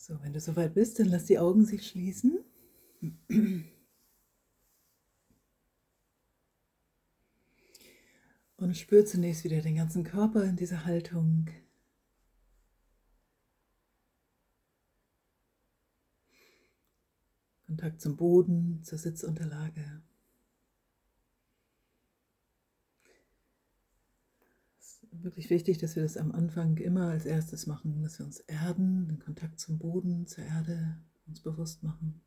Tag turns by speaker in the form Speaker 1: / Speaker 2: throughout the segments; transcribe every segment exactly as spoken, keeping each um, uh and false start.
Speaker 1: So, wenn du soweit bist, dann lass die Augen sich schließen. Und spür zunächst wieder den ganzen Körper in dieser Haltung. Kontakt zum Boden, zur Sitzunterlage. Es ist wirklich wichtig, dass wir das am Anfang immer als erstes machen, dass wir uns erden, den Kontakt zum Boden, zur Erde uns bewusst machen.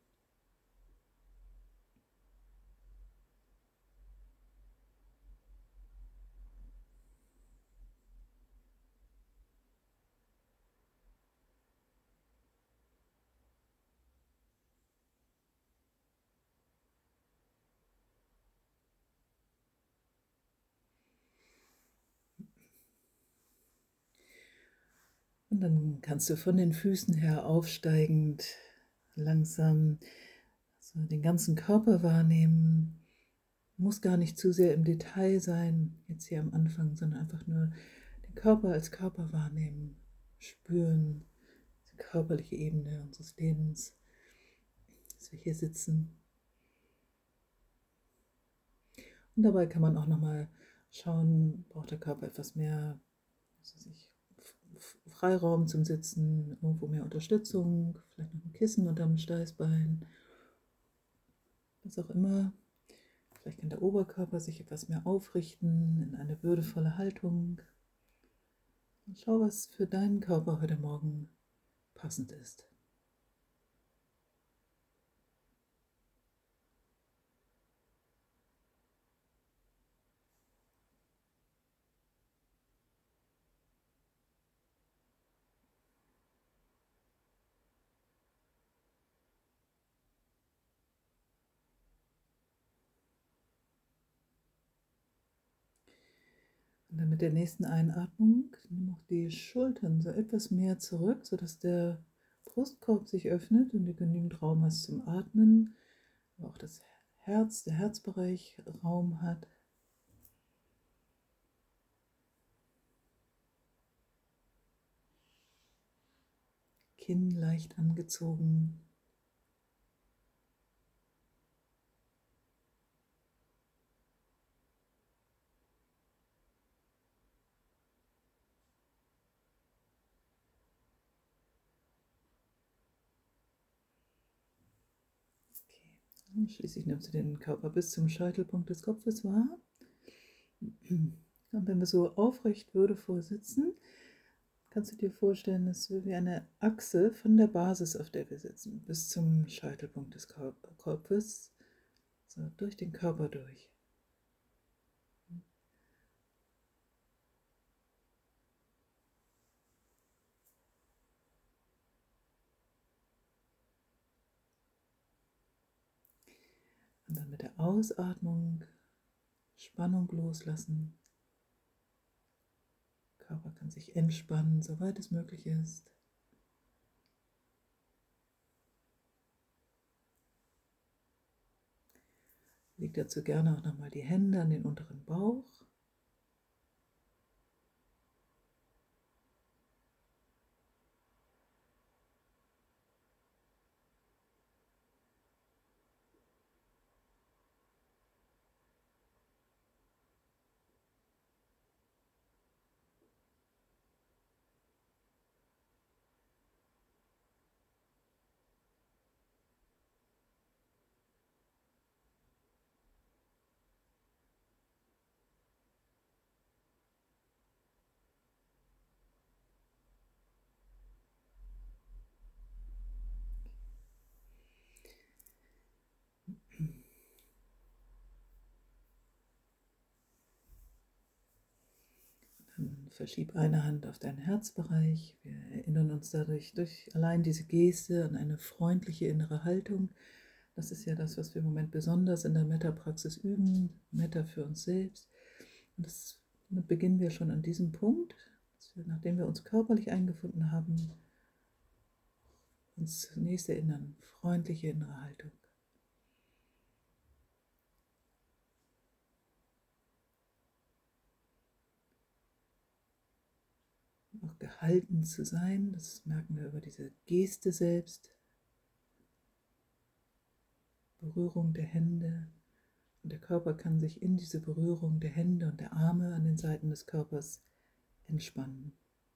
Speaker 1: Und dann kannst du von den Füßen her aufsteigend langsam so den ganzen Körper wahrnehmen. Muss gar nicht zu sehr im Detail sein, jetzt hier am Anfang, sondern einfach nur den Körper als Körper wahrnehmen, spüren, die körperliche Ebene unseres Lebens, dass wir hier sitzen. Und dabei kann man auch nochmal schauen, braucht der Körper etwas mehr, was weiß ich, Freiraum zum Sitzen, irgendwo mehr Unterstützung, vielleicht noch ein Kissen unterm Steißbein, was auch immer. Vielleicht kann der Oberkörper sich etwas mehr aufrichten in eine würdevolle Haltung. Und schau, was für deinen Körper heute Morgen passend ist. Und dann mit der nächsten Einatmung nimm auch die Schultern so etwas mehr zurück, sodass der Brustkorb sich öffnet und du genügend Raum hast zum Atmen, aber auch das Herz, der Herzbereich Raum hat. Kinn leicht angezogen. Okay. Und schließlich nimmst du den Körper bis zum Scheitelpunkt des Kopfes wahr. Und wenn wir so aufrecht würdevoll sitzen, kannst du dir vorstellen, dass wir wie eine Achse von der Basis, auf der wir sitzen, bis zum Scheitelpunkt des Kopfes, so durch den Körper durch. Und dann mit der Ausatmung Spannung loslassen. Der Körper kann sich entspannen, soweit es möglich ist. Leg dazu gerne auch nochmal die Hände an den unteren Bauch. Dann verschieb eine Hand auf deinen Herzbereich. Wir erinnern uns dadurch durch allein diese Geste an eine freundliche innere Haltung. Das ist ja das, was wir im Moment besonders in der Metta-Praxis üben, Metta für uns selbst. Und das, damit beginnen wir schon an diesem Punkt, dass wir, nachdem wir uns körperlich eingefunden haben, uns zunächst erinnern, freundliche innere Haltung. Auch gehalten zu sein. Das merken wir über diese Geste selbst, Berührung der Hände. Und der Körper kann sich in diese Berührung der Hände und der Arme an den Seiten des Körpers entspannen.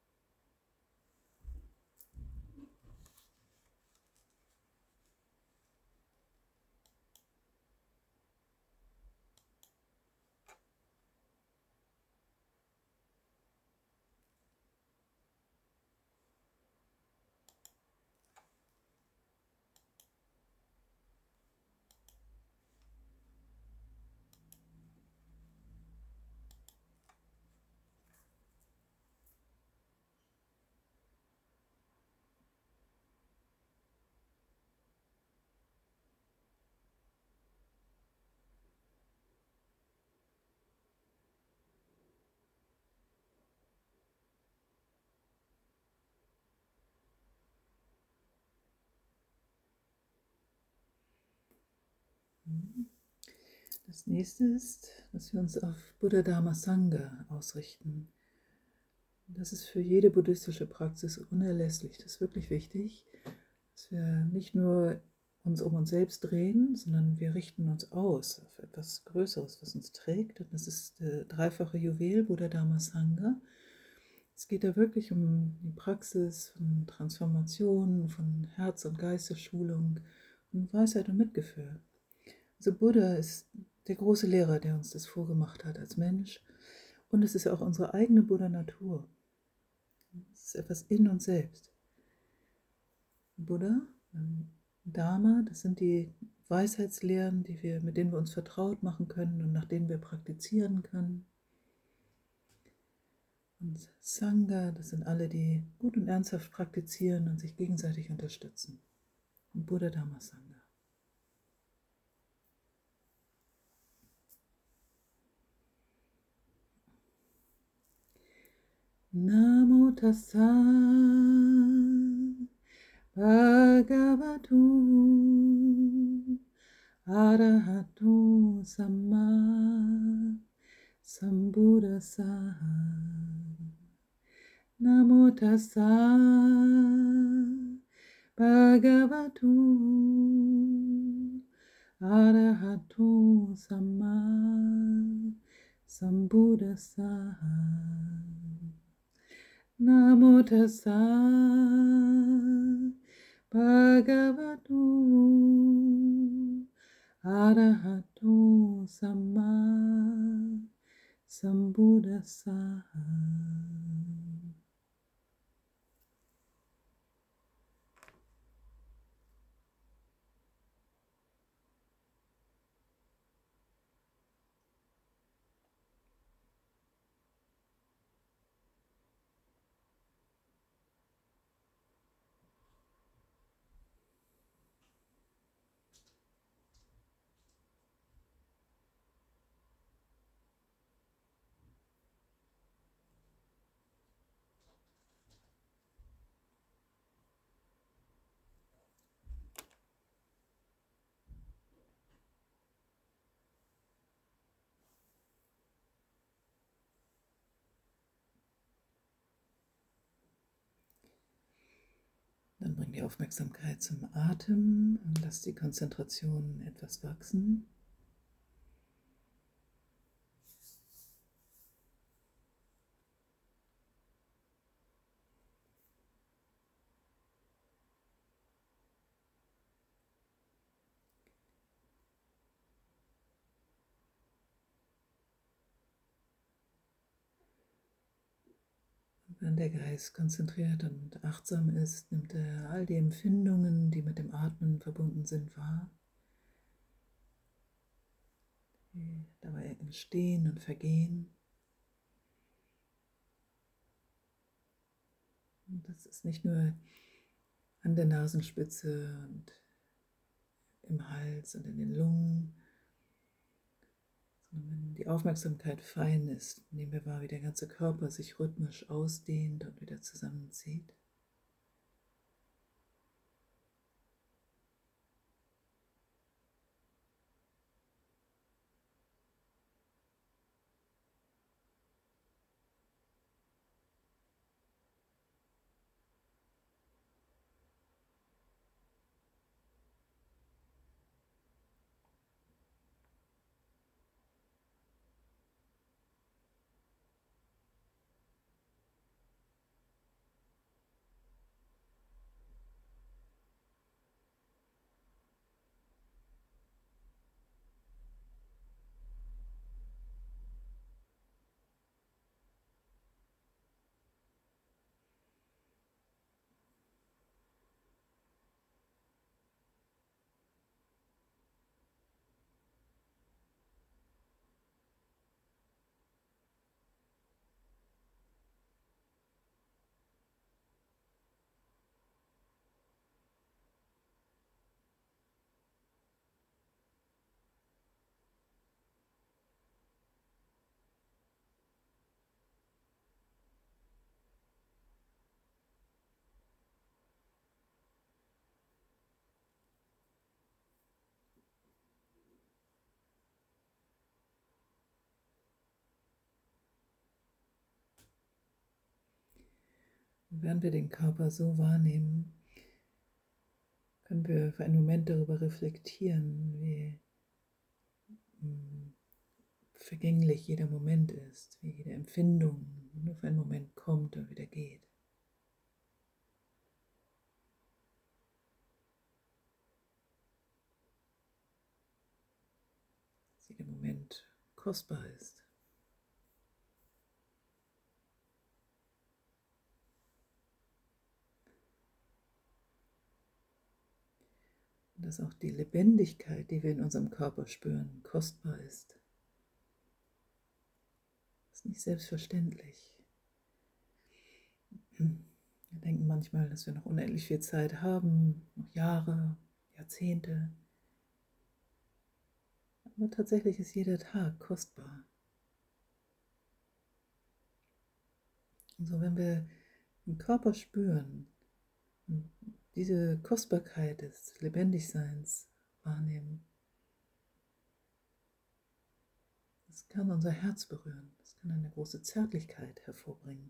Speaker 1: Das nächste ist, dass wir uns auf Buddha Dharma Sangha ausrichten. Das ist für jede buddhistische Praxis unerlässlich. Das ist wirklich wichtig, dass wir nicht nur uns um uns selbst drehen, sondern wir richten uns aus auf etwas Größeres, was uns trägt. Und das ist der dreifache Juwel Buddha Dharma Sangha. Es geht da wirklich um die Praxis von Transformation, von Herz- und Geistesschulung, von Weisheit und Mitgefühl. Also Buddha ist der große Lehrer, der uns das vorgemacht hat als Mensch. Und es ist ja auch unsere eigene Buddha-Natur. Es ist etwas in uns selbst. Buddha, Dharma, das sind die Weisheitslehren, die wir, mit denen wir uns vertraut machen können und nach denen wir praktizieren können. Und Sangha, das sind alle, die gut und ernsthaft praktizieren und sich gegenseitig unterstützen. Und Buddha Dharma Sangha. Namo Tassa Bhagavato Arahato Samma Sambuddhassa. Namo Tassa Bhagavato Arahato Samma Sambuddhassa. Namo Tassa Bhagavato Arahato Samma Sambuddhassa. Dann bring die Aufmerksamkeit zum Atem und lass die Konzentration etwas wachsen. Wenn der Geist konzentriert und achtsam ist, nimmt er all die Empfindungen, die mit dem Atmen verbunden sind, wahr, die dabei entstehen und vergehen. Und das ist nicht nur an der Nasenspitze und im Hals und in den Lungen, sondern wenn die Aufmerksamkeit fein ist, nehmen wir wahr, wie der ganze Körper sich rhythmisch ausdehnt und wieder zusammenzieht. Und während wir den Körper so wahrnehmen, können wir für einen Moment darüber reflektieren, wie mh, vergänglich jeder Moment ist, wie jede Empfindung nur für einen Moment kommt und wieder geht. Dass jeder Moment kostbar ist. Und dass auch die Lebendigkeit, die wir in unserem Körper spüren, kostbar ist. Das ist nicht selbstverständlich. Wir denken manchmal, dass wir noch unendlich viel Zeit haben, noch Jahre, Jahrzehnte. Aber tatsächlich ist jeder Tag kostbar. Und so, wenn wir den Körper spüren und diese Kostbarkeit des Lebendigseins wahrnehmen, das kann unser Herz berühren, das kann eine große Zärtlichkeit hervorbringen.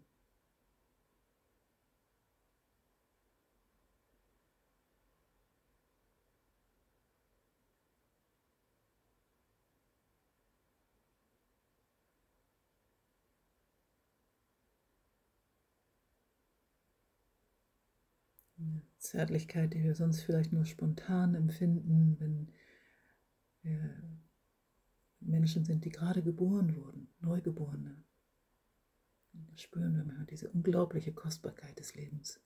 Speaker 1: Eine Zärtlichkeit, die wir sonst vielleicht nur spontan empfinden, wenn wir Menschen sind, die gerade geboren wurden, Neugeborene. Und da spüren wir mal diese unglaubliche Kostbarkeit des Lebens.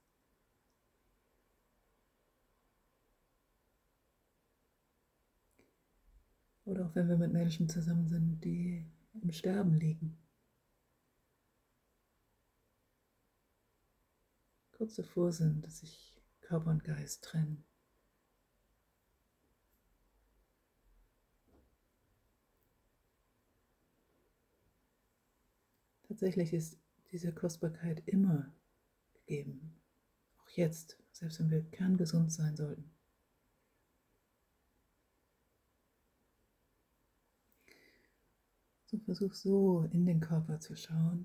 Speaker 1: Oder auch wenn wir mit Menschen zusammen sind, die im Sterben liegen. Kurz davor sind, dass sich Körper und Geist trennen. Tatsächlich ist diese Kostbarkeit immer gegeben. Auch jetzt, selbst wenn wir kerngesund sein sollten. So versuch so in den Körper zu schauen.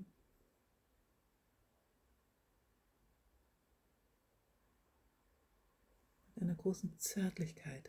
Speaker 1: Mit einer großen Zärtlichkeit.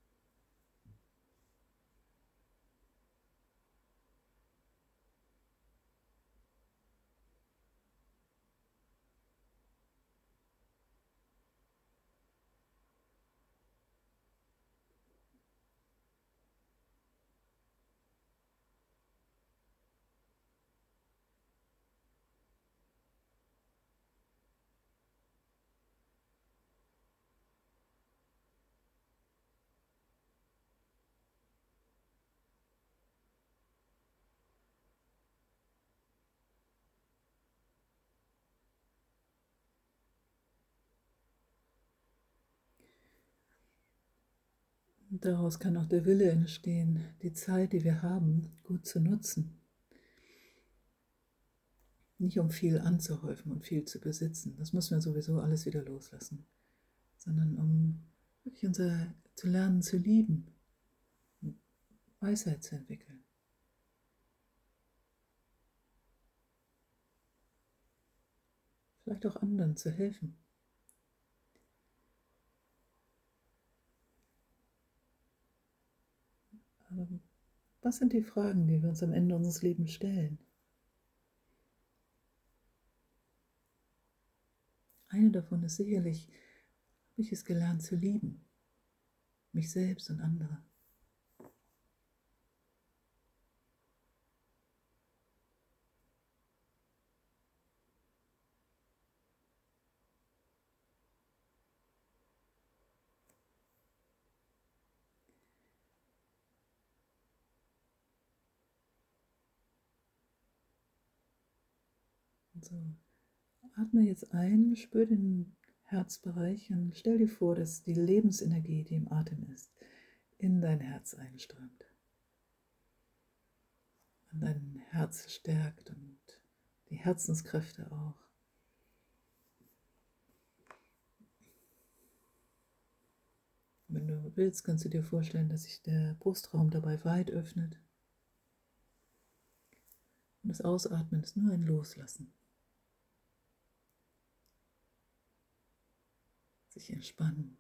Speaker 1: Und daraus kann auch der Wille entstehen, die Zeit, die wir haben, gut zu nutzen. Nicht um viel anzuhäufen und viel zu besitzen, das müssen wir sowieso alles wieder loslassen, sondern um wirklich unser zu lernen zu lieben und Weisheit zu entwickeln. Vielleicht auch anderen zu helfen. Aber was sind die Fragen, die wir uns am Ende unseres Lebens stellen? Eine davon ist sicherlich, habe ich es gelernt zu lieben, mich selbst und andere. Und so, atme jetzt ein, spür den Herzbereich und stell dir vor, dass die Lebensenergie, die im Atem ist, in dein Herz einströmt. Und dein Herz stärkt und die Herzenskräfte auch. Wenn du willst, kannst du dir vorstellen, dass sich der Brustraum dabei weit öffnet. Und das Ausatmen ist nur ein Loslassen. sich entspannen.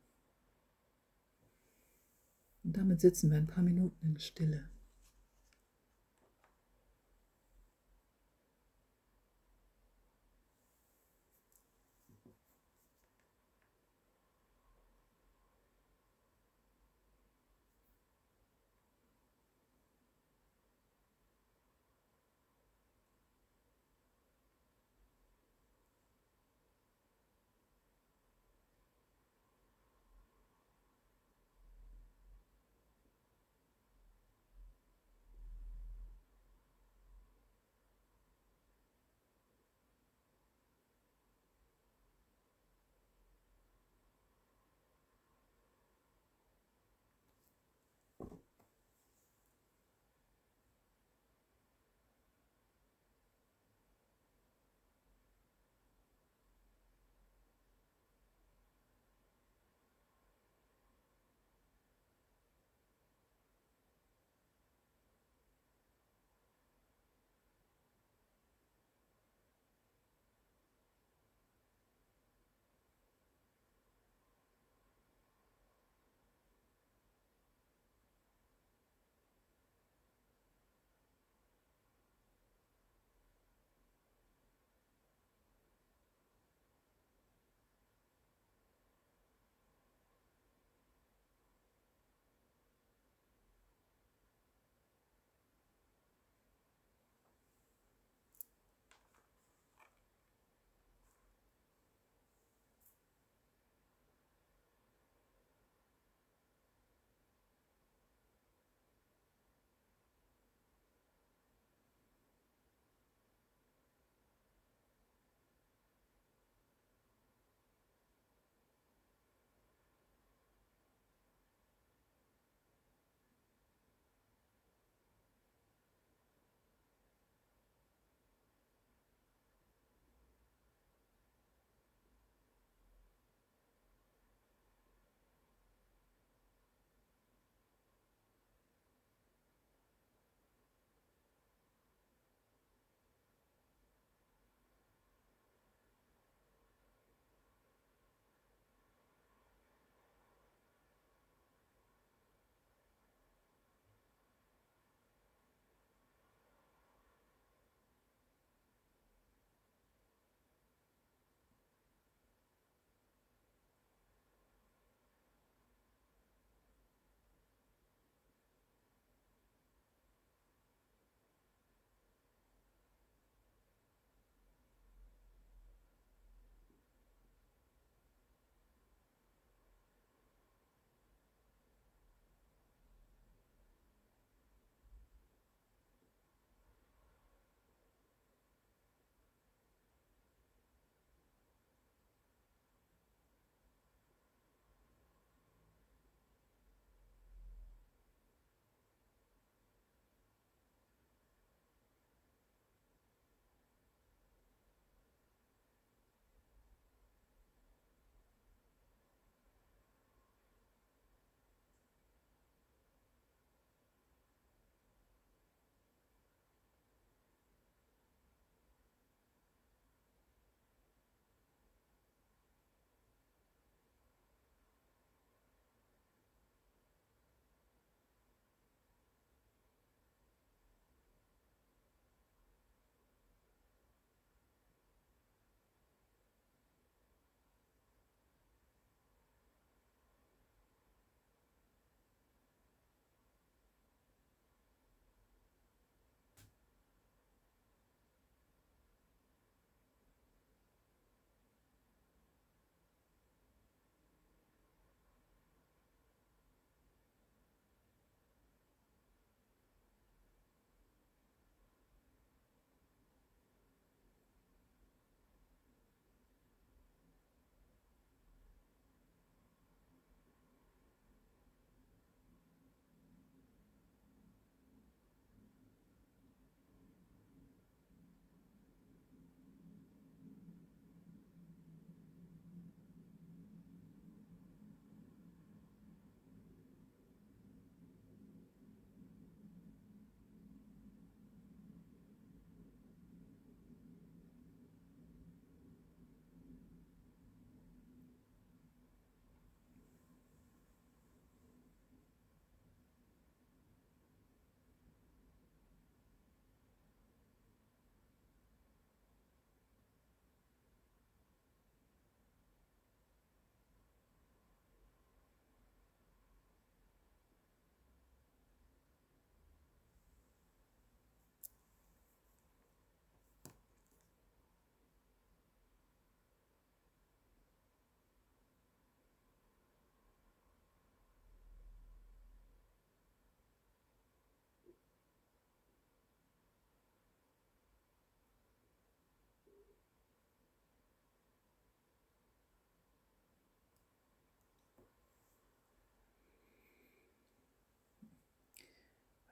Speaker 1: Und damit sitzen wir ein paar Minuten in Stille.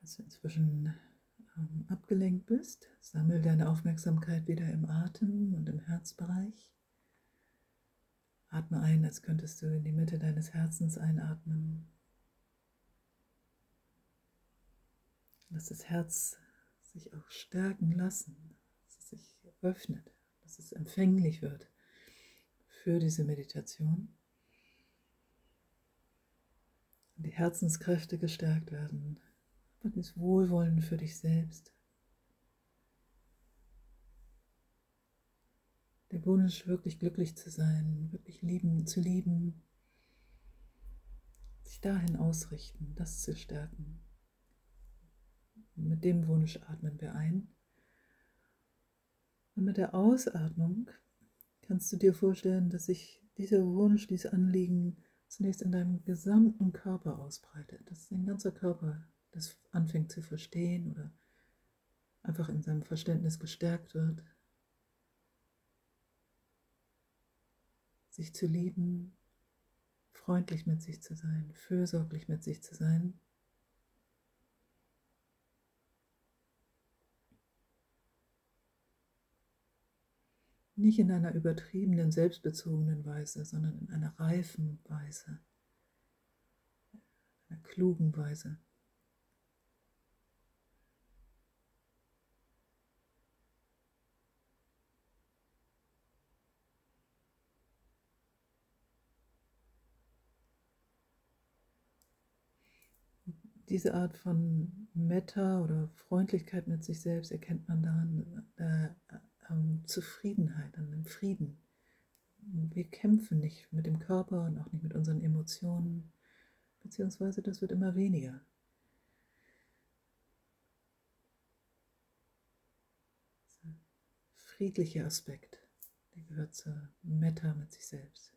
Speaker 1: Falls du inzwischen ähm, abgelenkt bist, sammel deine Aufmerksamkeit wieder im Atem und im Herzbereich. Atme ein, als könntest du in die Mitte deines Herzens einatmen. Lass das Herz sich auch stärken lassen, dass es sich öffnet, dass es empfänglich wird für diese Meditation. Und die Herzenskräfte gestärkt werden. Und das Wohlwollen für dich selbst. Der Wunsch, wirklich glücklich zu sein, wirklich lieben, zu lieben, sich dahin ausrichten, das zu stärken. Und mit dem Wunsch atmen wir ein. Und mit der Ausatmung kannst du dir vorstellen, dass sich dieser Wunsch, dieses Anliegen zunächst in deinem gesamten Körper ausbreitet, dass dein ganzer Körper das anfängt zu verstehen oder einfach in seinem Verständnis gestärkt wird, sich zu lieben, freundlich mit sich zu sein, fürsorglich mit sich zu sein. Nicht in einer übertriebenen, selbstbezogenen Weise, sondern in einer reifen Weise, einer klugen Weise. Diese Art von Metta oder Freundlichkeit mit sich selbst erkennt man daran, der äh, Zufriedenheit, an dem Frieden. Wir kämpfen nicht mit dem Körper und auch nicht mit unseren Emotionen, beziehungsweise das wird immer weniger. Dieser friedliche Aspekt, der gehört zur Metta mit sich selbst.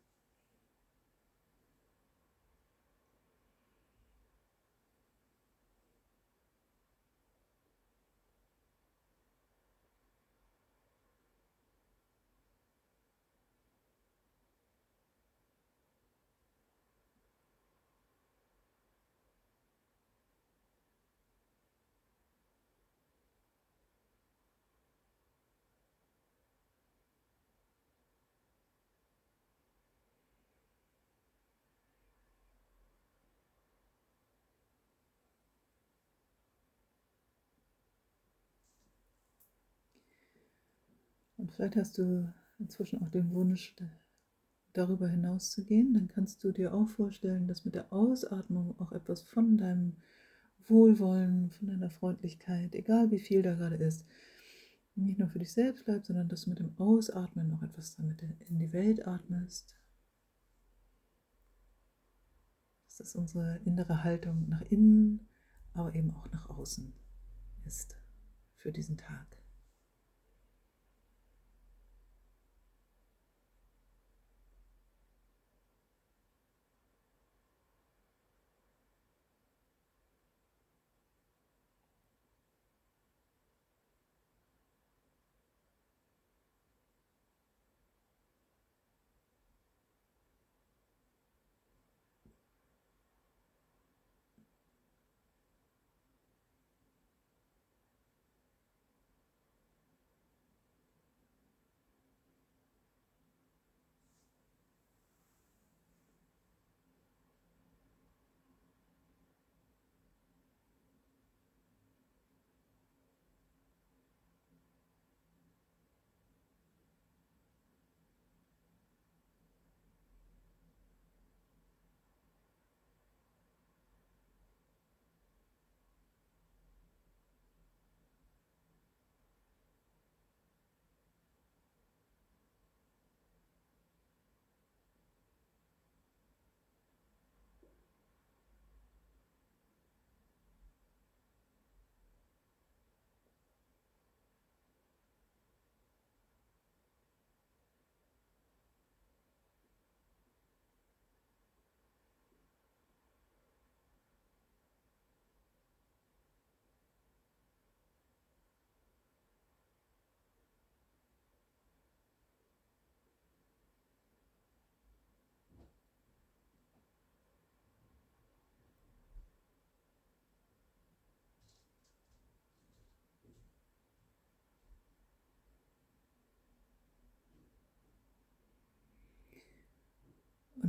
Speaker 1: Und vielleicht hast du inzwischen auch den Wunsch, darüber hinaus zu gehen. Dann kannst du dir auch vorstellen, dass mit der Ausatmung auch etwas von deinem Wohlwollen, von deiner Freundlichkeit, egal wie viel da gerade ist, nicht nur für dich selbst bleibt, sondern dass du mit dem Ausatmen noch etwas damit in die Welt atmest. Dass das unsere innere Haltung nach innen, aber eben auch nach außen ist für diesen Tag.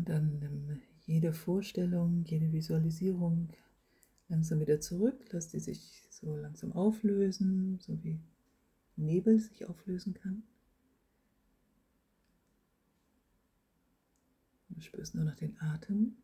Speaker 1: Und dann nimm jede Vorstellung, jede Visualisierung langsam wieder zurück. Lass die sich so langsam auflösen, so wie Nebel sich auflösen kann. Du spürst nur noch den Atem.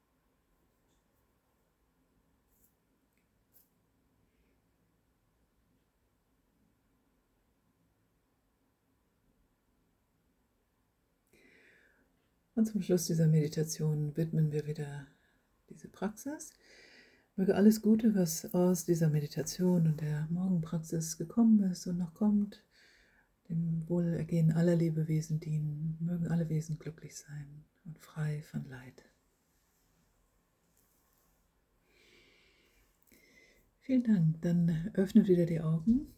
Speaker 1: Und zum Schluss dieser Meditation widmen wir wieder diese Praxis. Möge alles Gute, was aus dieser Meditation und der Morgenpraxis gekommen ist und noch kommt, dem Wohlergehen aller Lebewesen dienen. Mögen alle Wesen glücklich sein und frei von Leid. Vielen Dank. Dann öffne wieder die Augen.